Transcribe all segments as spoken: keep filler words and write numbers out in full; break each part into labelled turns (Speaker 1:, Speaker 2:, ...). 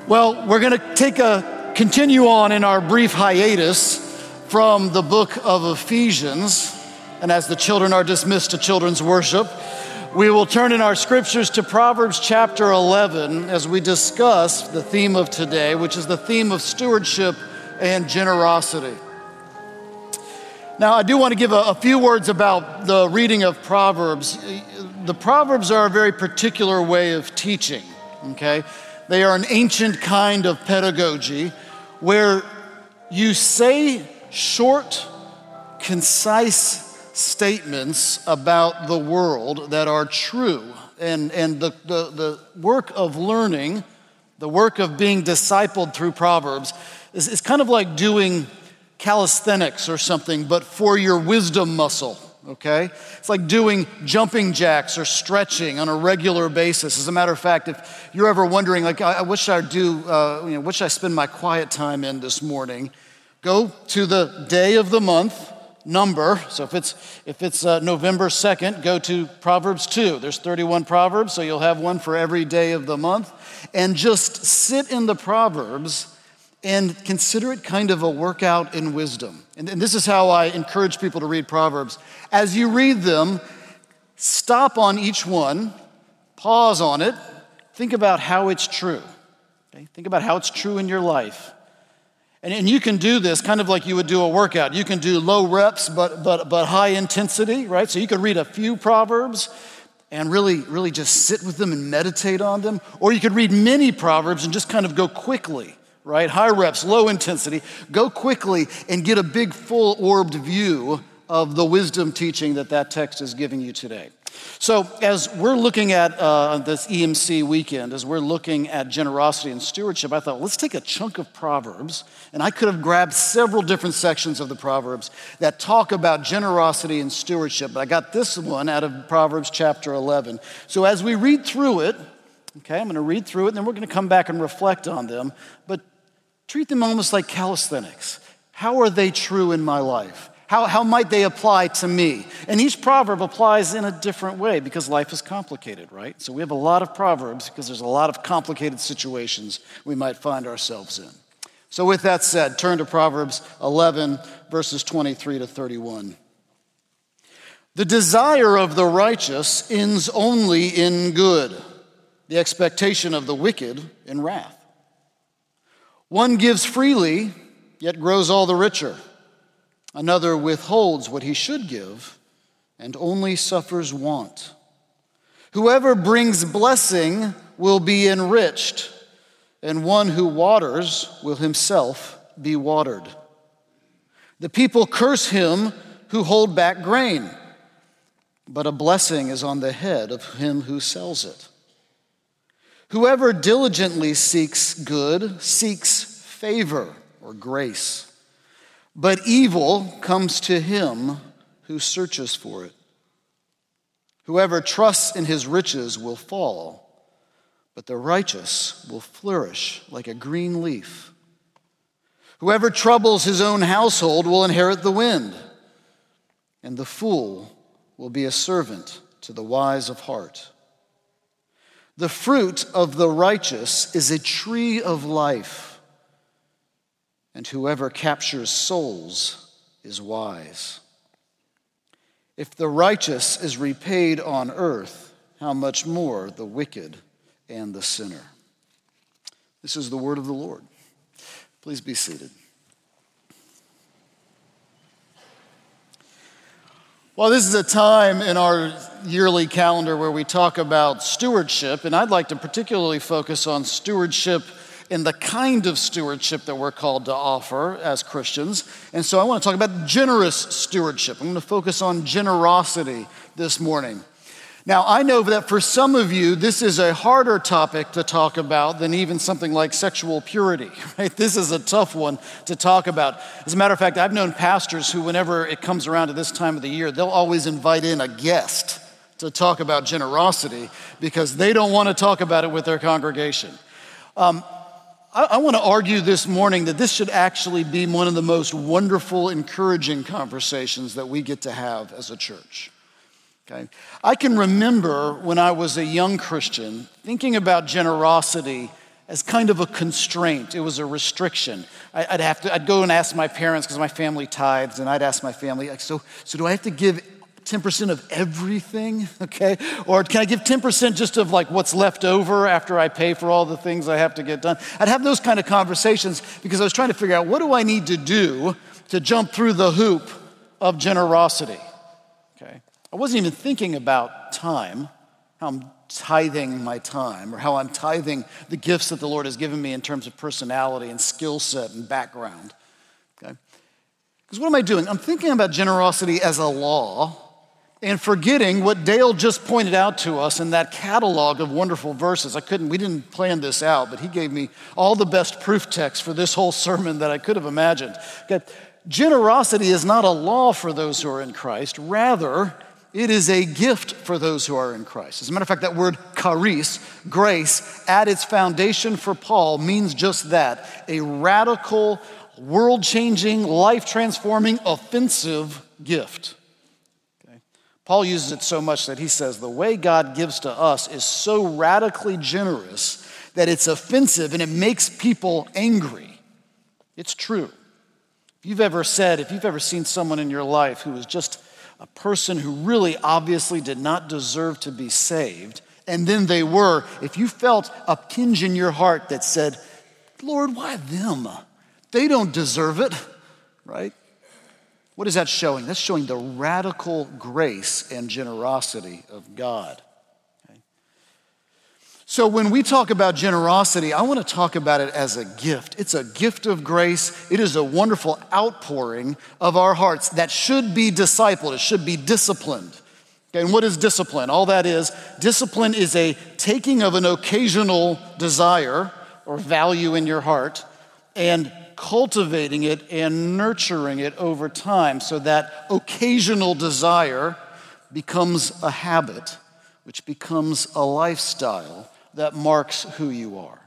Speaker 1: Well, we're going to take a continue on in our brief hiatus from the book of Ephesians. And as the children are dismissed to children's worship, we will turn in our scriptures to Proverbs chapter eleven as we discuss the theme of today, which is the theme of stewardship and generosity. Now, I do want to give a, a few words about the reading of Proverbs. The Proverbs are a very particular way of teaching, okay? They are an ancient kind of pedagogy where you say short, concise statements about the world that are true. And, and the, the, the work of learning, the work of being discipled through Proverbs is, is kind of like doing calisthenics or something, but for your wisdom muscle. Okay? It's like doing jumping jacks or stretching on a regular basis. As a matter of fact, if you're ever wondering, like, I, I wish I'd do, uh, you know, wish I spend my quiet time in this morning, go to the day of the month number. So if it's if it's uh, November second, go to Proverbs two. There's thirty-one Proverbs, so you'll have one for every day of the month. And just sit in the Proverbs and consider it kind of a workout in wisdom. And, and this is how I encourage people to read Proverbs. As you read them, stop on each one, pause on it, think about how it's true. Okay? Think about how it's true in your life. And, and you can do this kind of like you would do a workout. You can do low reps, but, but, but high intensity, right? So you could read a few Proverbs and really, really just sit with them and meditate on them. Or you could read many Proverbs and just kind of go quickly. Right? High reps, low intensity. Go quickly and get a big full-orbed view of the wisdom teaching that that text is giving you today. So as we're looking at uh, this E M C weekend, as we're looking at generosity and stewardship, I thought, let's take a chunk of Proverbs, and I could have grabbed several different sections of the Proverbs that talk about generosity and stewardship, but I got this one out of Proverbs chapter eleven. So as we read through it, okay, I'm going to read through it, and then we're going to come back and reflect on them, but treat them almost like calisthenics. How are they true in my life? How, how might they apply to me? And each proverb applies in a different way because life is complicated, right? So we have a lot of proverbs because there's a lot of complicated situations we might find ourselves in. So with that said, turn to Proverbs eleven, verses twenty-three to thirty-one. The desire of the righteous ends only in good, the expectation of the wicked in wrath. One gives freely, yet grows all the richer. Another withholds what he should give and only suffers want. Whoever brings blessing will be enriched, and one who waters will himself be watered. The people curse him who hold back grain, but a blessing is on the head of him who sells it. Whoever diligently seeks good seeks favor or grace, but evil comes to him who searches for it. Whoever trusts in his riches will fall, but the righteous will flourish like a green leaf. Whoever troubles his own household will inherit the wind, and the fool will be a servant to the wise of heart. The fruit of the righteous is a tree of life, and whoever captures souls is wise. If the righteous is repaid on earth, how much more the wicked and the sinner? This is the word of the Lord. Please be seated. Well, this is a time in our yearly calendar where we talk about stewardship, and I'd like to particularly focus on stewardship and the kind of stewardship that we're called to offer as Christians. And so I want to talk about generous stewardship. I'm going to focus on generosity this morning. Now, I know that for some of you, this is a harder topic to talk about than even something like sexual purity, right? This is a tough one to talk about. As a matter of fact, I've known pastors who, whenever it comes around to this time of the year, they'll always invite in a guest to talk about generosity because they don't want to talk about it with their congregation. Um, I, I want to argue this morning that this should actually be one of the most wonderful, encouraging conversations that we get to have as a church. Okay. I can remember when I was a young Christian thinking about generosity as kind of a constraint. It was a restriction. I, I'd have to, I'd go and ask my parents, because my family tithes, and I'd ask my family, like, so, so do I have to give ten percent of everything, okay? Or can I give ten percent just of like what's left over after I pay for all the things I have to get done? I'd have those kind of conversations because I was trying to figure out, what do I need to do to jump through the hoop of generosity, okay? I wasn't even thinking about time, how I'm tithing my time, or how I'm tithing the gifts that the Lord has given me in terms of personality and skill set and background, okay? Because what am I doing? I'm thinking about generosity as a law and forgetting what Dale just pointed out to us in that catalog of wonderful verses. I couldn't, we didn't plan this out, but he gave me all the best proof texts for this whole sermon that I could have imagined. Okay. Generosity is not a law for those who are in Christ. Rather, it is a gift for those who are in Christ. As a matter of fact, that word charis, grace, at its foundation for Paul means just that, a radical, world-changing, life-transforming, offensive gift. Okay. Paul uses it so much that he says the way God gives to us is so radically generous that it's offensive and it makes people angry. It's true. If you've ever said, if you've ever seen someone in your life who was just a person who really obviously did not deserve to be saved, and then they were, if you felt a tinge in your heart that said, Lord, why them? They don't deserve it, right? What is that showing? That's showing the radical grace and generosity of God. Okay? So when we talk about generosity, I want to talk about it as a gift. It's a gift of grace. It is a wonderful outpouring of our hearts that should be discipled. It should be disciplined. Okay, and what is discipline? All that is, discipline is a taking of an occasional desire or value in your heart and cultivating it and nurturing it over time so that occasional desire becomes a habit, which becomes a lifestyle that marks who you are.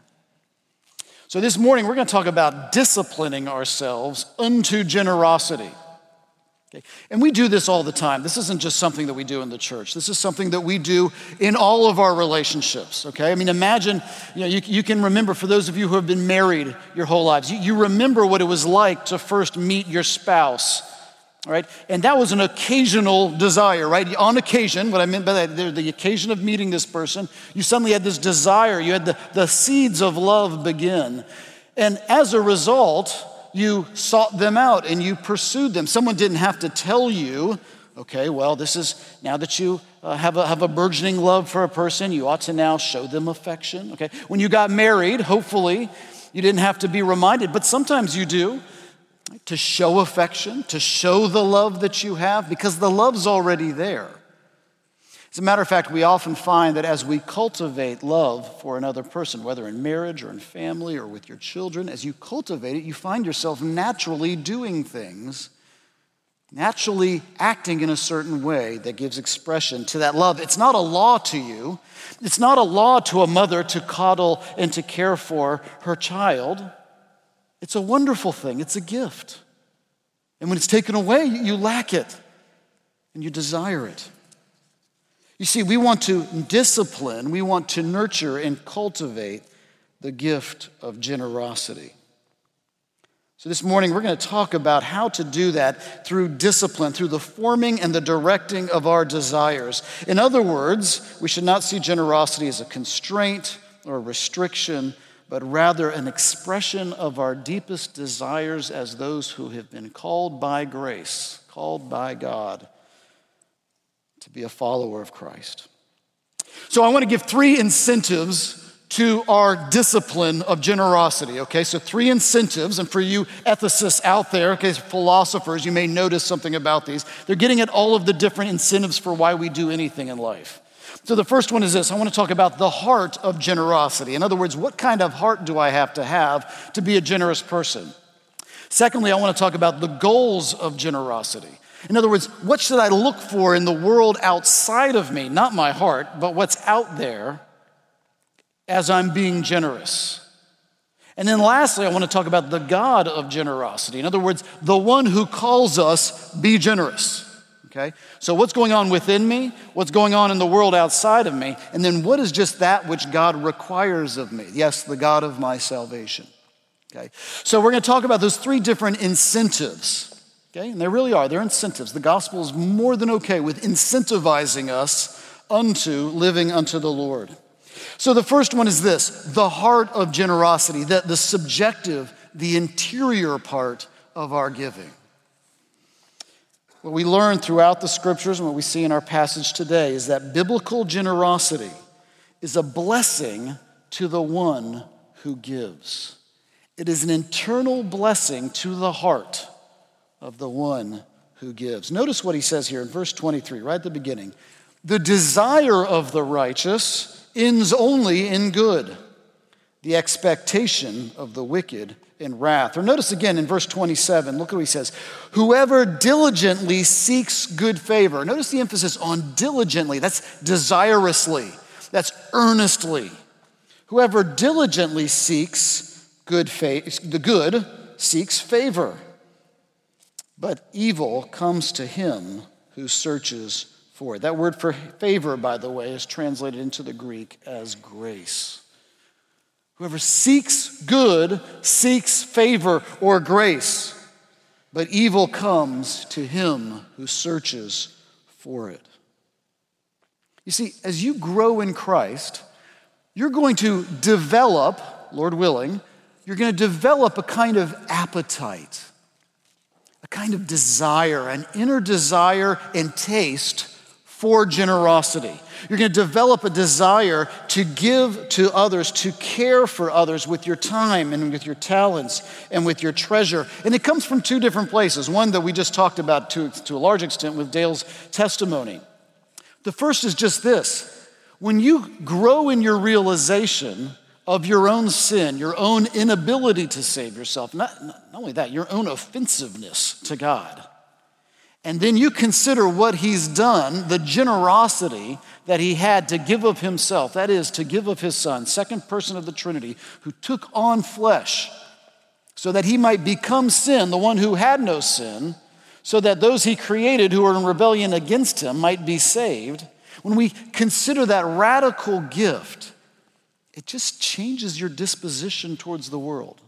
Speaker 1: So this morning, we're going to talk about disciplining ourselves unto generosity. Okay. And we do this all the time. This isn't just something that we do in the church. This is something that we do in all of our relationships, okay? I mean, imagine, you know, you, you can remember, for those of you who have been married your whole lives, you, you remember what it was like to first meet your spouse, all right? And that was an occasional desire, right? On occasion, what I meant by that, the, the occasion of meeting this person, you suddenly had this desire. You had the, the seeds of love begin. And as a result, you sought them out and you pursued them. Someone didn't have to tell you, okay, well, this is, now that you uh, have, a, have a burgeoning love for a person, you ought to now show them affection, okay? When you got married, hopefully, you didn't have to be reminded, but sometimes you do, to show affection, to show the love that you have, because the love's already there. As a matter of fact, we often find that as we cultivate love for another person, whether in marriage or in family or with your children, as you cultivate it, you find yourself naturally doing things, naturally acting in a certain way that gives expression to that love. It's not a law to you. It's not a law to a mother to coddle and to care for her child. It's a wonderful thing. It's a gift. And when it's taken away, you lack it and you desire it. You see, we want to discipline, we want to nurture and cultivate the gift of generosity. So this morning, we're going to talk about how to do that through discipline, through the forming and the directing of our desires. In other words, we should not see generosity as a constraint or a restriction, but rather an expression of our deepest desires as those who have been called by grace, called by God, to be a follower of Christ. So I want to give three incentives to our discipline of generosity, okay? So three incentives, and for you ethicists out there, okay, philosophers, you may notice something about these. They're getting at all of the different incentives for why we do anything in life. So the first one is this. I want to talk about the heart of generosity. In other words, what kind of heart do I have to have to be a generous person? Secondly, I want to talk about the goals of generosity. In other words, what should I look for in the world outside of me, not my heart, but what's out there as I'm being generous? And then lastly, I want to talk about the God of generosity. In other words, the one who calls us be generous. Okay? So what's going on within me? What's going on in the world outside of me? And then what is just that which God requires of me? Yes, the God of my salvation. Okay? So we're going to talk about those three different incentives. Okay? And they really are. They're incentives. The gospel is more than okay with incentivizing us unto living unto the Lord. So the first one is this, the heart of generosity, the, the subjective, the interior part of our giving. What we learn throughout the scriptures and what we see in our passage today is that biblical generosity is a blessing to the one who gives. It is an internal blessing to the heart of the one who gives. Notice what he says here in verse twenty-three, right at the beginning. The desire of the righteous ends only in good. The expectation of the wicked in wrath. Or notice again in verse twenty-seven, look what he says. Whoever diligently seeks good favor. Notice the emphasis on diligently. That's desirously. That's earnestly. Whoever diligently seeks good favor, the good seeks favor. But evil comes to him who searches for it. That word for favor, by the way, is translated into the Greek as grace. Whoever seeks good seeks favor or grace, but evil comes to him who searches for it. You see, as you grow in Christ, you're going to develop, Lord willing, you're going to develop a kind of appetite, a kind of desire, an inner desire and taste for generosity. You're going to develop a desire to give to others, to care for others with your time and with your talents and with your treasure. And it comes from two different places. One that we just talked about to, to a large extent with Dale's testimony. The first is just this. When you grow in your realization of your own sin, your own inability to save yourself, not, not only that, your own offensiveness to God, and then you consider what he's done, the generosity that he had to give of himself, that is, to give of his son, second person of the Trinity, who took on flesh so that he might become sin, the one who had no sin, so that those he created who were in rebellion against him might be saved. When we consider that radical gift, it just changes your disposition towards the world.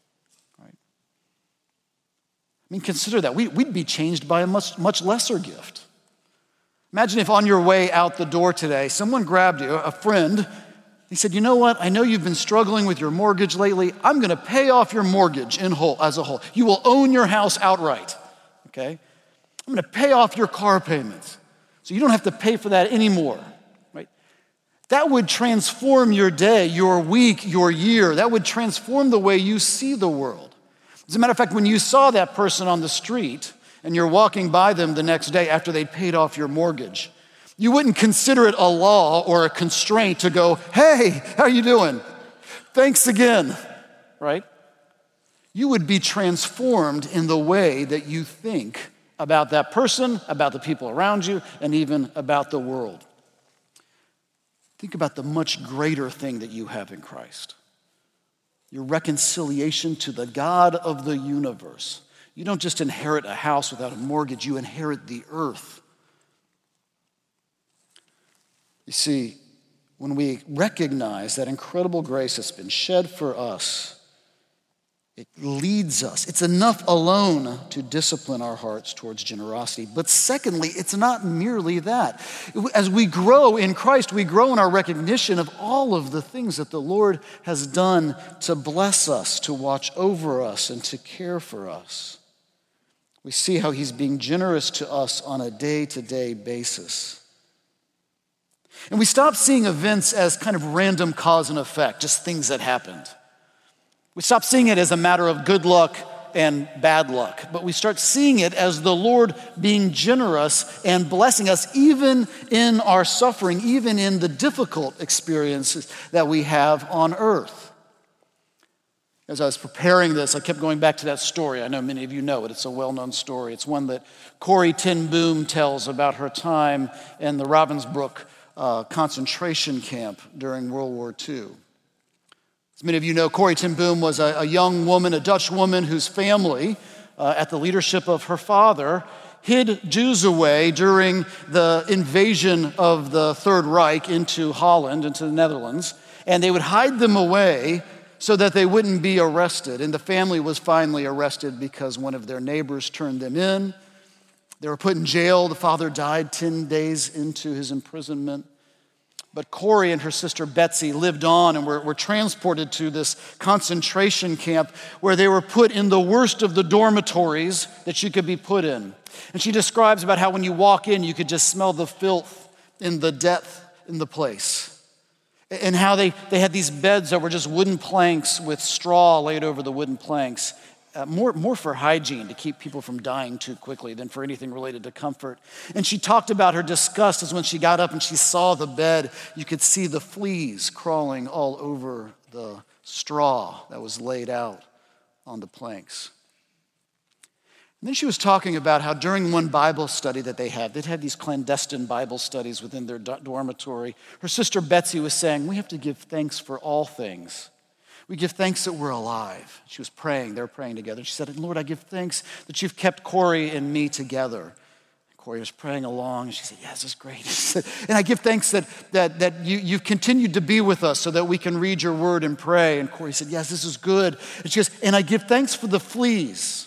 Speaker 1: I mean, consider that. We, we'd be changed by a much, much lesser gift. Imagine if on your way out the door today, someone grabbed you, a friend, he said, you know what? I know you've been struggling with your mortgage lately. I'm going to pay off your mortgage in whole, as a whole. You will own your house outright, okay? I'm going to pay off your car payments, so you don't have to pay for that anymore, right? That would transform your day, your week, your year. That would transform the way you see the world. As a matter of fact, when you saw that person on the street and you're walking by them the next day after they'd paid off your mortgage, you wouldn't consider it a law or a constraint to go, hey, how you doing? Thanks again, right? You would be transformed in the way that you think about that person, about the people around you, and even about the world. Think about the much greater thing that you have in Christ. Your reconciliation to the God of the universe. You don't just inherit a house without a mortgage, you inherit the earth. You see, when we recognize that incredible grace that's been shed for us, it leads us. It's enough alone to discipline our hearts towards generosity. But secondly, it's not merely that. As we grow in Christ, we grow in our recognition of all of the things that the Lord has done to bless us, to watch over us, and to care for us. We see how he's being generous to us on a day-to-day basis. And we stop seeing events as kind of random cause and effect, just things that happened. We stop seeing it as a matter of good luck and bad luck, but we start seeing it as the Lord being generous and blessing us even in our suffering, even in the difficult experiences that we have on earth. As I was preparing this, I kept going back to that story. I know many of you know it. It's a well-known story. It's one that Corrie ten Boom tells about her time in the Ravensbrück uh, concentration camp during World War Two. As many of you know, Corrie ten Boom was a, a young woman, a Dutch woman whose family, uh, at the leadership of her father, hid Jews away during the invasion of the Third Reich into Holland, into the Netherlands, and they would hide them away so that they wouldn't be arrested. And the family was finally arrested because one of their neighbors turned them in. They were put in jail. The father died ten days into his imprisonment. But Corrie and her sister Betsy lived on and were, were transported to this concentration camp where they were put in the worst of the dormitories that you could be put in. And she describes about how when you walk in, you could just smell the filth in the depth in the place. And how they, they had these beds that were just wooden planks with straw laid over the wooden planks. Uh, more, more for hygiene, to keep people from dying too quickly than for anything related to comfort. And she talked about her disgust as when she got up and she saw the bed, you could see the fleas crawling all over the straw that was laid out on the planks. And then she was talking about how during one Bible study that they had, they'd had these clandestine Bible studies within their dormitory. Her sister Betsy was saying, we have to give thanks for all things. We give thanks that we're alive. She was praying, they were praying together. She said, Lord, I give thanks that you've kept Corrie and me together. And Corrie was praying along, and she said, yeah, this is great. Said, and I give thanks that, that, that you, you've continued to be with us so that we can read your word and pray. And Corrie said, yes, this is good. And she goes, and I give thanks for the fleas.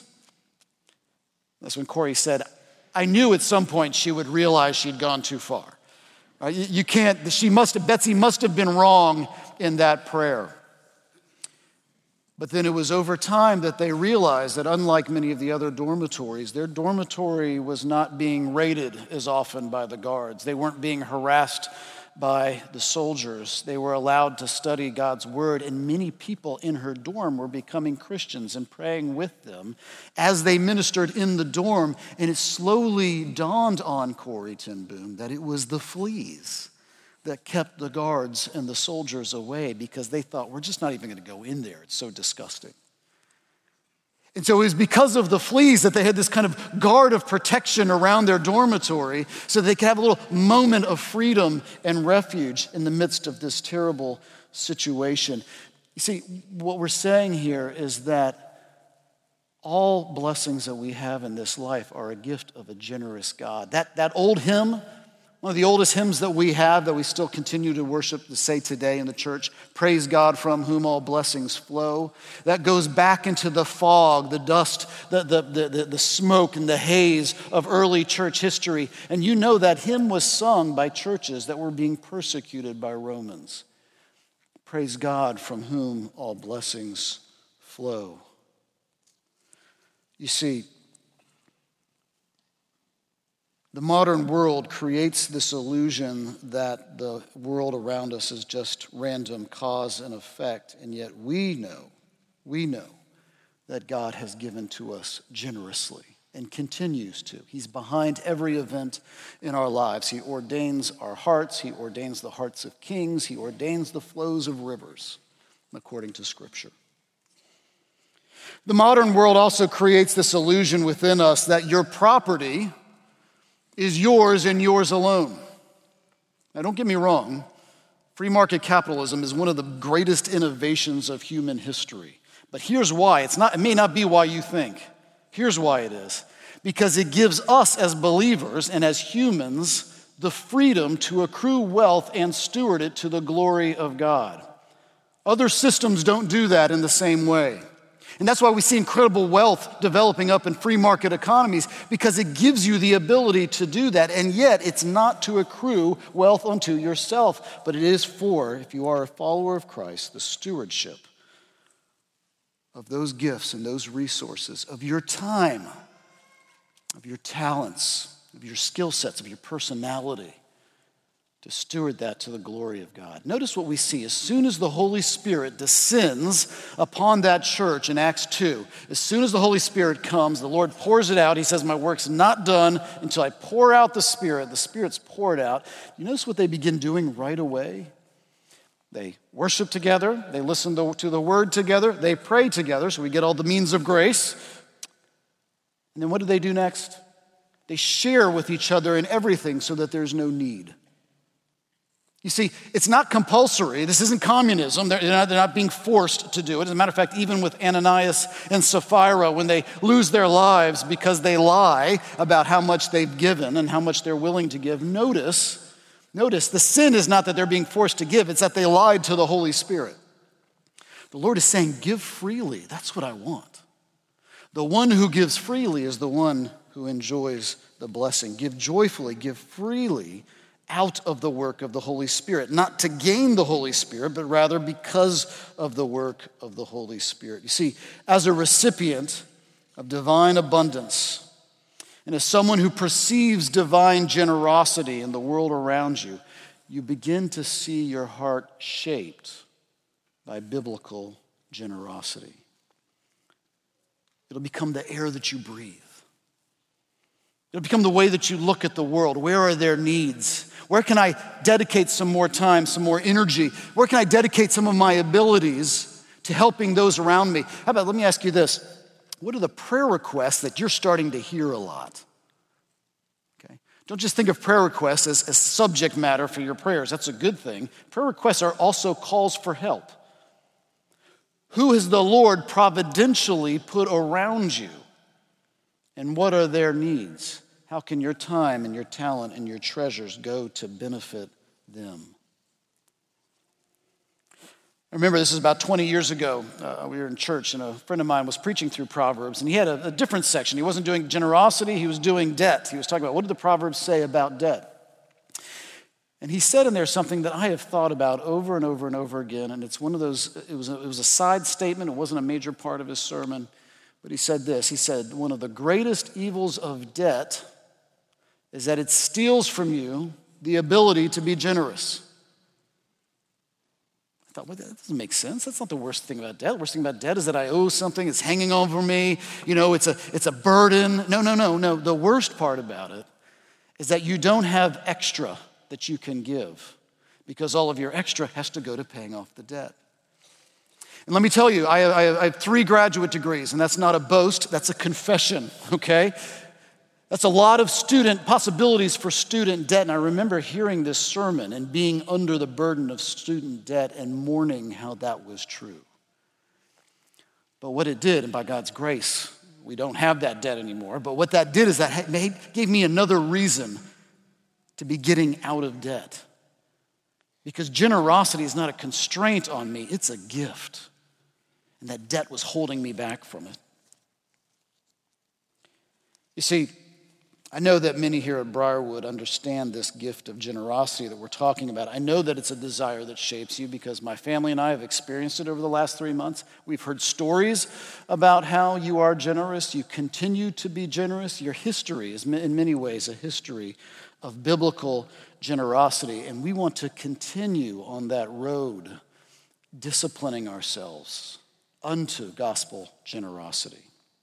Speaker 1: That's when Corrie said, I knew at some point she would realize she'd gone too far. Right? You, you can't, she must have, Betsy must have been wrong in that prayer. But then it was over time that they realized that unlike many of the other dormitories, their dormitory was not being raided as often by the guards. They weren't being harassed by the soldiers. They were allowed to study God's word, and many people in her dorm were becoming Christians and praying with them as they ministered in the dorm. And it slowly dawned on Corrie ten Boom that it was the fleas that kept the guards and the soldiers away, because they thought, we're just not even going to go in there. It's so disgusting. And so it was because of the fleas that they had this kind of guard of protection around their dormitory so they could have a little moment of freedom and refuge in the midst of this terrible situation. You see, what we're saying here is that all blessings that we have in this life are a gift of a generous God. That, that old hymn, one of the oldest hymns that we have that we still continue to worship, to say today in the church, praise God from whom all blessings flow. That goes back into the fog, the dust, the, the, the, the smoke and the haze of early church history. And you know that hymn was sung by churches that were being persecuted by Romans. Praise God from whom all blessings flow. You see, the modern world creates this illusion that the world around us is just random cause and effect, and yet we know, we know that God has given to us generously and continues to. He's behind every event in our lives. He ordains our hearts. He ordains the hearts of kings. He ordains the flows of rivers, according to Scripture. The modern world also creates this illusion within us that your property is yours and yours alone. Now, don't get me wrong. Free market capitalism is one of the greatest innovations of human history. But here's why. It's not, it may not be why you think. Here's why it is. Because it gives us as believers and as humans the freedom to accrue wealth and steward it to the glory of God. Other systems don't do that in the same way. And that's why we see incredible wealth developing up in free market economies, because it gives you the ability to do that. And yet it's not to accrue wealth unto yourself, but it is for, if you are a follower of Christ, the stewardship of those gifts and those resources, of your time, of your talents, of your skill sets, of your personality, to steward that to the glory of God. Notice what we see. As soon as the Holy Spirit descends upon that church in Acts two, as soon as the Holy Spirit comes, the Lord pours it out. He says, my work's not done until I pour out the Spirit. The Spirit's poured out. You notice what they begin doing right away? They worship together. They listen to, to the word together. They pray together, so we get all the means of grace. And then what do they do next? They share with each other in everything so that there's no need. You see, it's not compulsory. This isn't communism. They're not, they're not being forced to do it. As a matter of fact, even with Ananias and Sapphira, when they lose their lives because they lie about how much they've given and how much they're willing to give, notice, notice, the sin is not that they're being forced to give. It's that they lied to the Holy Spirit. The Lord is saying, give freely. That's what I want. The one who gives freely is the one who enjoys the blessing. Give joyfully, give freely, out of the work of the Holy Spirit, not to gain the Holy Spirit, but rather because of the work of the Holy Spirit. You see, as a recipient of divine abundance, and as someone who perceives divine generosity in the world around you, you begin to see your heart shaped by biblical generosity. It'll become the air that you breathe. It'll become the way that you look at the world. Where are their needs? Where can I dedicate some more time, some more energy? Where can I dedicate some of my abilities to helping those around me? How about, let me ask you this. What are the prayer requests that you're starting to hear a lot? Okay. Don't just think of prayer requests as, as subject matter for your prayers. That's a good thing. Prayer requests are also calls for help. Who has the Lord providentially put around you? And what are their needs? How can your time and your talent and your treasures go to benefit them? I remember this is about twenty years ago. Uh, we were in church and a friend of mine was preaching through Proverbs, and he had a, a different section. He wasn't doing generosity, he was doing debt. He was talking about what do the Proverbs say about debt? And he said in there something that I have thought about over and over and over again, and it's one of those, it was a, it was a side statement, it wasn't a major part of his sermon, but he said this, he said, one of the greatest evils of debt is that it steals from you the ability to be generous. I thought, well, that doesn't make sense. That's not the worst thing about debt. The worst thing about debt is that I owe something, it's hanging over me, you know, it's a, it's a burden. No, no, no, no. The worst part about it is that you don't have extra that you can give because all of your extra has to go to paying off the debt. And let me tell you, I, I, I have three graduate degrees, and that's not a boast, that's a confession, okay? That's a lot of student possibilities for student debt. And I remember hearing this sermon and being under the burden of student debt and mourning how that was true. But what it did, and by God's grace, we don't have that debt anymore. But what that did is that made, gave me another reason to be getting out of debt. Because generosity is not a constraint on me, it's a gift. And that debt was holding me back from it. You see, I know that many here at Briarwood understand this gift of generosity that we're talking about. I know that it's a desire that shapes you because my family and I have experienced it over the last three months. We've heard stories about how you are generous. You continue to be generous. Your history is in many ways a history of biblical generosity. And we want to continue on that road, disciplining ourselves unto gospel generosity.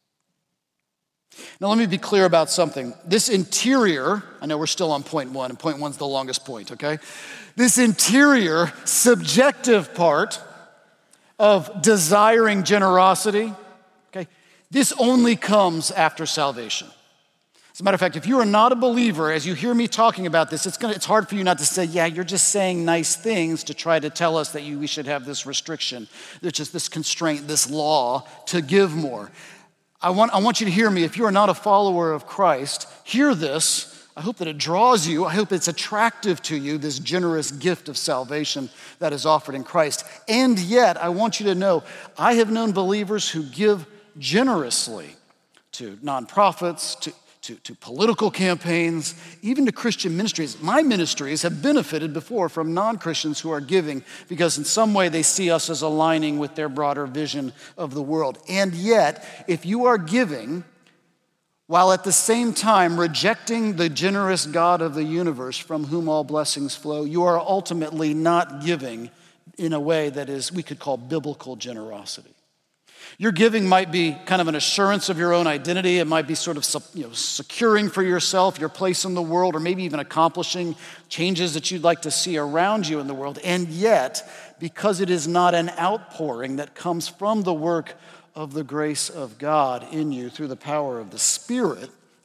Speaker 1: Now, let me be clear about something. This interior, I know we're still on point one, and point one's the longest point, okay? This interior, subjective part of desiring generosity, okay, this only comes after salvation. As a matter of fact, if you are not a believer, as you hear me talking about this, it's gonna, it's hard for you not to say, yeah, you're just saying nice things to try to tell us that you, we should have this restriction, there's just this constraint, this law to give more. I want, I want you to hear me. If you are not a follower of Christ, hear this. I hope that it draws you. I hope it's attractive to you, this generous gift of salvation that is offered in Christ. And yet, I want you to know, I have known believers who give generously to nonprofits, to To, to political campaigns, even to Christian ministries. My ministries have benefited before from non-Christians who are giving because in some way they see us as aligning with their broader vision of the world. And yet, if you are giving while at the same time rejecting the generous God of the universe from whom all blessings flow, you are ultimately not giving in a way that is, we could call biblical generosity. Your giving might be kind of an assurance of your own identity. It might be sort of, you know, securing for yourself your place in the world, or maybe even accomplishing changes that you'd like to see around you in the world. And yet, because it is not an outpouring that comes from the work of the grace of God in you through the power of the Spirit,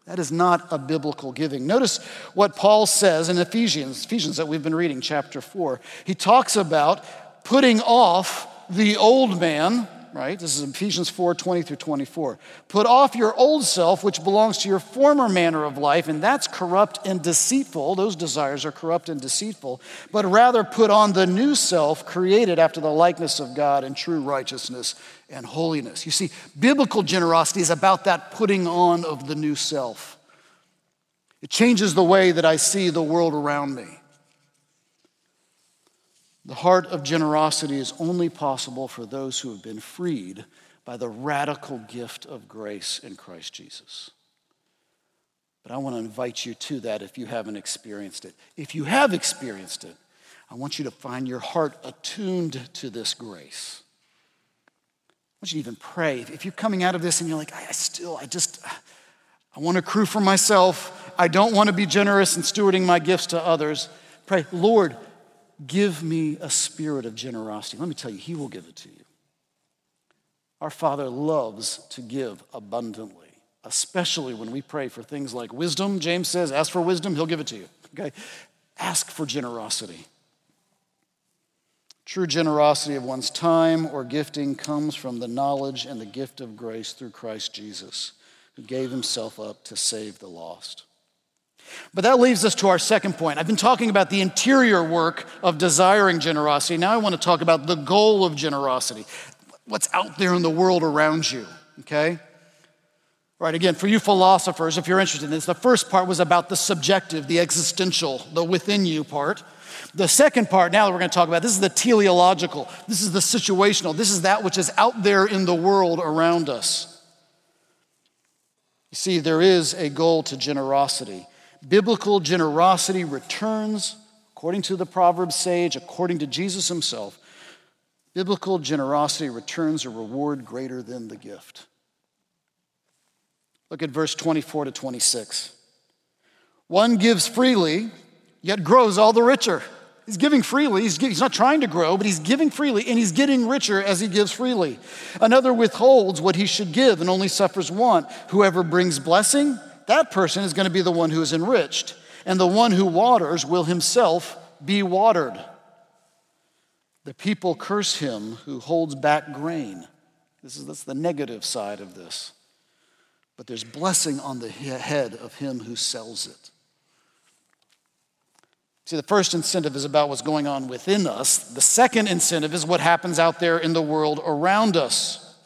Speaker 1: That is not a biblical giving. Notice what Paul says in Ephesians, Ephesians that we've been reading, chapter four. He talks about putting off the old man, right? This is Ephesians four, twenty through twenty-four. Put off your old self, which belongs to your former manner of life, and that's corrupt and deceitful. Those desires are corrupt and deceitful. But rather put on the new self, created after the likeness of God in true righteousness and holiness. You see, biblical generosity is about that putting on of the new self. It changes the way that I see the world around me. The heart of generosity is only possible for those who have been freed by the radical gift of grace in Christ Jesus. But I want to invite you to that if you haven't experienced it. If you have experienced it, I want you to find your heart attuned to this grace. I want you to even pray. If you're coming out of this and you're like, I still, I just, I want to accrue for myself. I don't want to be generous in stewarding my gifts to others. Pray, Lord, give me a spirit of generosity. Let me tell you, he will give it to you. Our Father loves to give abundantly, especially when we pray for things like wisdom. James says, ask for wisdom, he'll give it to you. Okay? Ask for generosity. True generosity of one's time or gifting comes from the knowledge and the gift of grace through Christ Jesus, who gave himself up to save the lost. But that leaves us to our second point. I've been talking about the interior work of desiring generosity. Now I want to talk about the goal of generosity. What's out there in the world around you, okay? Right, again, for you philosophers, if you're interested in this, the first part was about the subjective, the existential, the within you part. The second part, now that we're going to talk about, this is the teleological, this is the situational, this is that which is out there in the world around us. You see, there is a goal to generosity. Biblical generosity returns, according to the Proverbs sage, according to Jesus himself, biblical generosity returns a reward greater than the gift. Look at verse twenty-four to twenty-six. One gives freely, yet grows all the richer. He's giving freely. He's, he's not trying to grow, but he's giving freely, and he's getting richer as he gives freely. Another withholds what he should give and only suffers want. Whoever brings blessing, that person is going to be the one who is enriched, and the one who waters will himself be watered. The people curse him who holds back grain. This is that's the negative side of this. But there's blessing on the head of him who sells it. See, the first incentive is about what's going on within us. The second incentive is what happens out there in the world around us.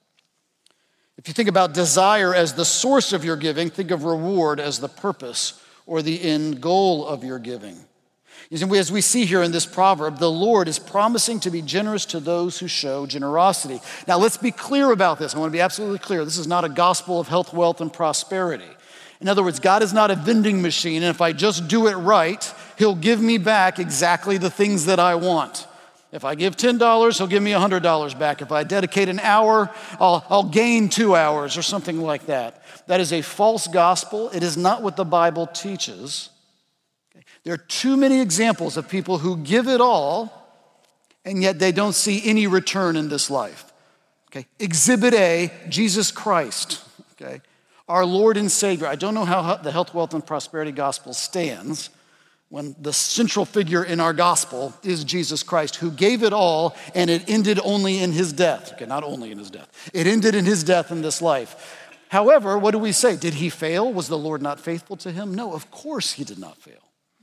Speaker 1: If you think about desire as the source of your giving, think of reward as the purpose or the end goal of your giving. As we see here in this proverb, the Lord is promising to be generous to those who show generosity. Now, let's be clear about this. I want to be absolutely clear. This is not a gospel of health, wealth, and prosperity. In other words, God is not a vending machine, and if I just do it right, he'll give me back exactly the things that I want. If I give ten dollars, he'll give me one hundred dollars back. If I dedicate an hour, I'll, I'll gain two hours or something like that. That is a false gospel. It is not what the Bible teaches. There are too many examples of people who give it all, and yet they don't see any return in this life. Okay? Exhibit A, Jesus Christ. Okay? Our Lord and Savior. I don't know how the health, wealth, and prosperity gospel stands when the central figure in our gospel is Jesus Christ, who gave it all, and it ended only in his death. Okay, not only in his death. It ended in his death in this life. However, what do we say? Did he fail? Was the Lord not faithful to him? No, of course he did not fail.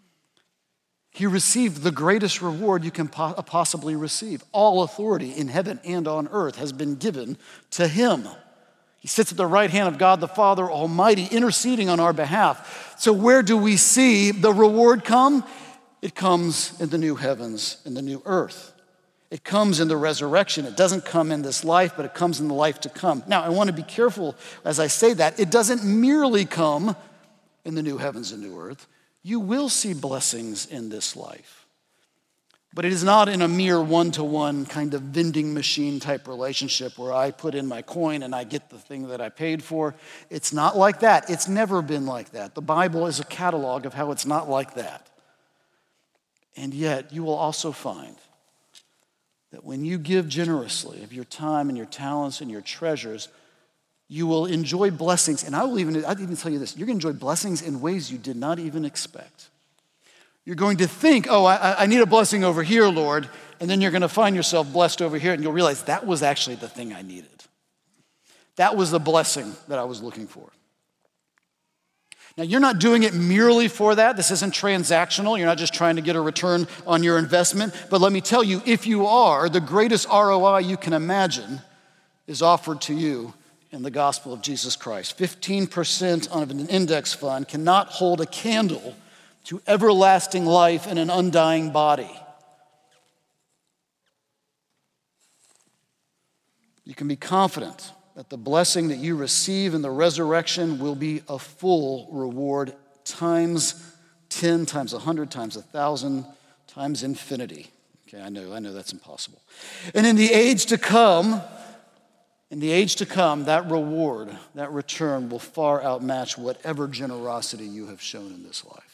Speaker 1: He received the greatest reward you can po- possibly receive. All authority in heaven and on earth has been given to him. He sits at the right hand of God the Father Almighty, interceding on our behalf. So where do we see the reward come? It comes in the new heavens and the new earth. It comes in the resurrection. It doesn't come in this life, but it comes in the life to come. Now, I want to be careful as I say that. It doesn't merely come in the new heavens and new earth. You will see blessings in this life. But it is not in a mere one-to-one kind of vending machine type relationship where I put in my coin and I get the thing that I paid for. It's not like that. It's never been like that. The Bible is a catalog of how it's not like that. And yet, you will also find that when you give generously of your time and your talents and your treasures, You will enjoy blessings, and I will even, I'd even tell you this, you're going to enjoy blessings in ways you did not even expect. You're going to think, oh, I, I need a blessing over here, Lord, and then you're going to find yourself blessed over here, and you'll realize that was actually the thing I needed. That was the blessing that I was looking for. Now, you're not doing it merely for that. This isn't transactional. You're not just trying to get a return on your investment. But let me tell you, if you are, the greatest R O I you can imagine is offered to you in the gospel of Jesus Christ. fifteen percent on an index fund cannot hold a candle to everlasting life in an undying body. You can be confident that the blessing that you receive in the resurrection will be a full reward times ten, times a hundred, times a thousand, times infinity. Okay, I know, I know that's impossible. And in the age to come, in the age to come, that reward, that return will far outmatch whatever generosity you have shown in this life.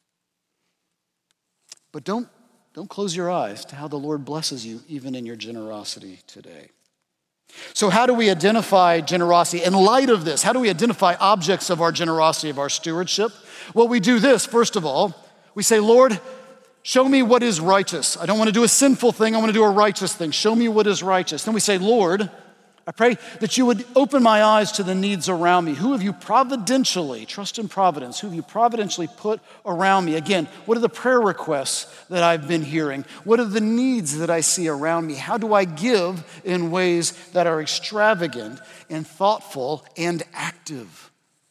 Speaker 1: But don't, don't close your eyes to how the Lord blesses you even in your generosity today. So how do we identify generosity? In light of this, how do we identify objects of our generosity, of our stewardship? Well, we do this, first of all. We say, Lord, show me what is righteous. I don't want to do a sinful thing. I want to do a righteous thing. Show me what is righteous. Then we say, Lord, I pray that you would open my eyes to the needs around me. Who have you providentially, trust in providence, who have you providentially put around me? Again, what are the prayer requests that I've been hearing? What are the needs that I see around me? How do I give in ways that are extravagant and thoughtful and active?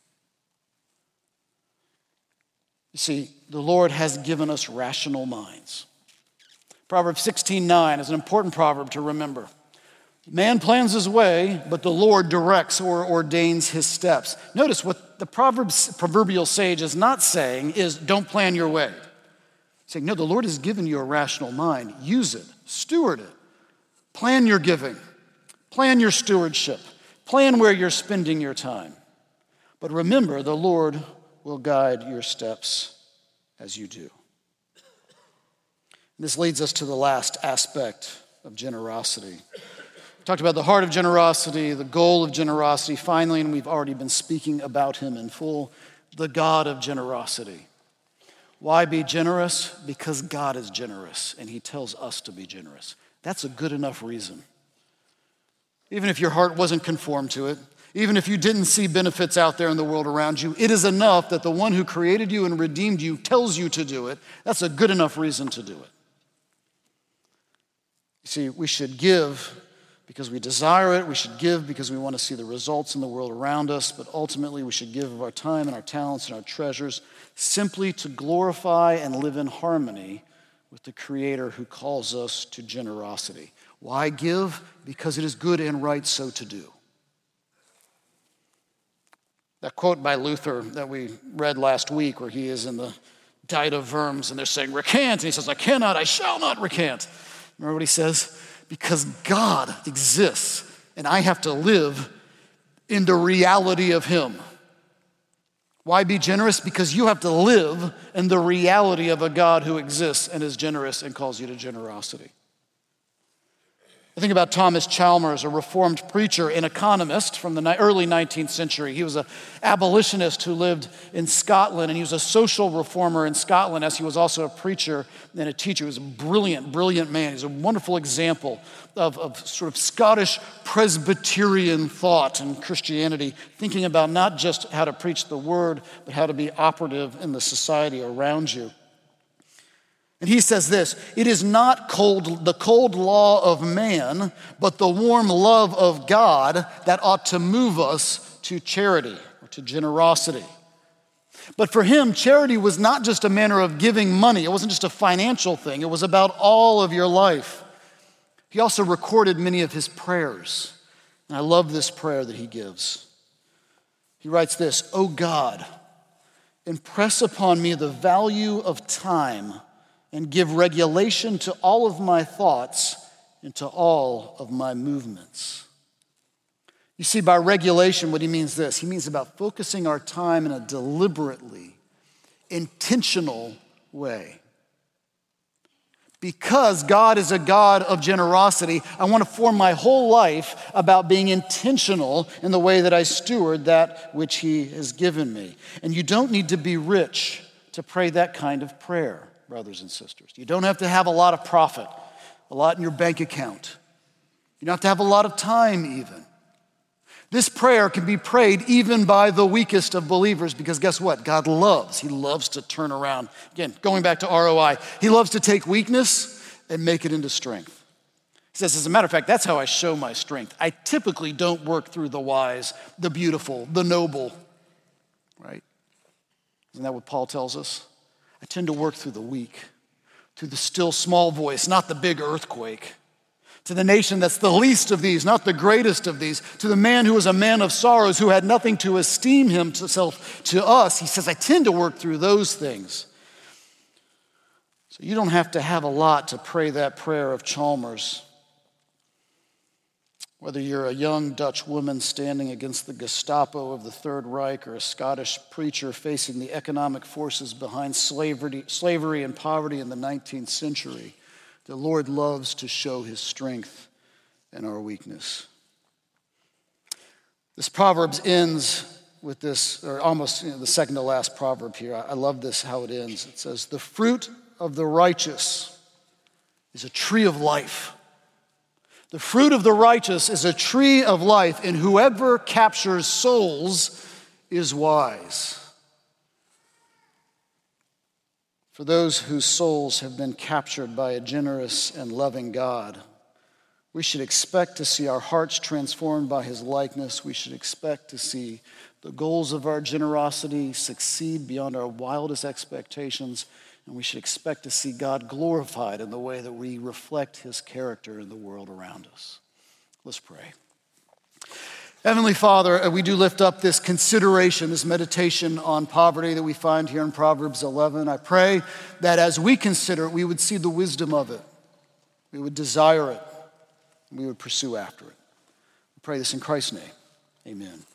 Speaker 1: You see, the Lord has given us rational minds. Proverbs sixteen nine is an important proverb to remember. Man plans his way, but the Lord directs or ordains his steps. Notice what the Proverbs, proverbial sage is not saying is don't plan your way. He's saying, no, the Lord has given you a rational mind. Use it, steward it. Plan your giving, plan your stewardship, plan where you're spending your time. But remember, the Lord will guide your steps as you do. This leads us to the last aspect of generosity. Talked about the heart of generosity, the goal of generosity. Finally, and we've already been speaking about him in full, the God of generosity. Why be generous? Because God is generous, and he tells us to be generous. That's a good enough reason. Even if your heart wasn't conformed to it, even if you didn't see benefits out there in the world around you, it is enough that the one who created you and redeemed you tells you to do it. That's a good enough reason to do it. You see, we should give because we desire it. We should give because we want to see the results in the world around us. But ultimately, we should give of our time and our talents and our treasures simply to glorify and live in harmony with the Creator who calls us to generosity. Why give? Because it is good and right so to do. That quote by Luther that we read last week, where he is in the Diet of Worms and they're saying, recant. And he says, I cannot, I shall not recant. Remember what he says? Because God exists and I have to live in the reality of him. Why be generous? Because you have to live in the reality of a God who exists and is generous and calls you to generosity. I think about Thomas Chalmers, a Reformed preacher and economist from the early nineteenth century. He was an abolitionist who lived in Scotland, and he was a social reformer in Scotland, as he was also a preacher and a teacher. He was a brilliant, brilliant man. He's a wonderful example of, of sort of Scottish Presbyterian thought and Christianity, thinking about not just how to preach the word, but how to be operative in the society around you. And he says this, it is not cold, the cold law of man, but the warm love of God that ought to move us to charity or to generosity. But for him, charity was not just a manner of giving money. It wasn't just a financial thing. It was about all of your life. He also recorded many of his prayers. And I love this prayer that he gives. He writes this, O God, impress upon me the value of time and give regulation to all of my thoughts and to all of my movements. You see, by regulation, what he means is this. He means about focusing our time in a deliberately, intentional way. Because God is a God of generosity, I want to form my whole life about being intentional in the way that I steward that which he has given me. And you don't need to be rich to pray that kind of prayer, brothers and sisters. You don't have to have a lot of profit, a lot in your bank account. You don't have to have a lot of time even. This prayer can be prayed even by the weakest of believers because guess what? God loves. He loves to turn around. Again, going back to R O I, he loves to take weakness and make it into strength. He says, as a matter of fact, that's how I show my strength. I typically don't work through the wise, the beautiful, the noble, right? Isn't that what Paul tells us? I tend to work through the weak, through the still small voice, not the big earthquake. To the nation that's the least of these, not the greatest of these, to the man who was a man of sorrows, who had nothing to esteem himself to us, he says, I tend to work through those things. So you don't have to have a lot to pray that prayer of Chalmers. Whether you're a young Dutch woman standing against the Gestapo of the Third Reich or a Scottish preacher facing the economic forces behind slavery, slavery and poverty in the nineteenth century, the Lord loves to show his strength in our weakness. This Proverbs ends with this, or almost you know, the second to last proverb here. I love this, how it ends. It says, the fruit of the righteous is a tree of life. The fruit of the righteous is a tree of life, and whoever captures souls is wise. For those whose souls have been captured by a generous and loving God, we should expect to see our hearts transformed by his likeness. We should expect to see the goals of our generosity succeed beyond our wildest expectations, and we should expect to see God glorified in the way that we reflect his character in the world around us. Let's pray. Heavenly Father, we do lift up this consideration, this meditation on poverty that we find here in Proverbs eleven. I pray that as we consider it, we would see the wisdom of it. We would desire it. And we would pursue after it. We pray this in Christ's name. Amen.